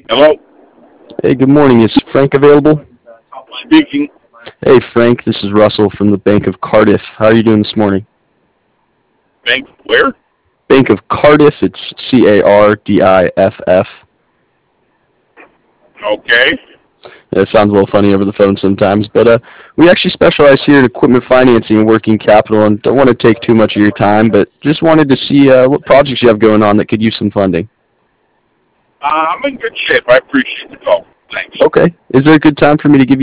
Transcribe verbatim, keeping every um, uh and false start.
Hello? Hey, good morning. Is Frank available? Speaking. Hey, Frank, this is Russell from the Bank of Cardiff. How are you doing this morning? Bank where? Bank of Cardiff, it's C A R D I F F. Okay. It sounds a little funny over the phone sometimes, but uh, we actually specialize here in equipment financing and working capital, and don't want to take too much of your time, but just wanted to see uh, what projects you have going on that could use some funding. Uh, I'm in good shape. I appreciate the call. Thanks. Okay. Is there a good time for me to give you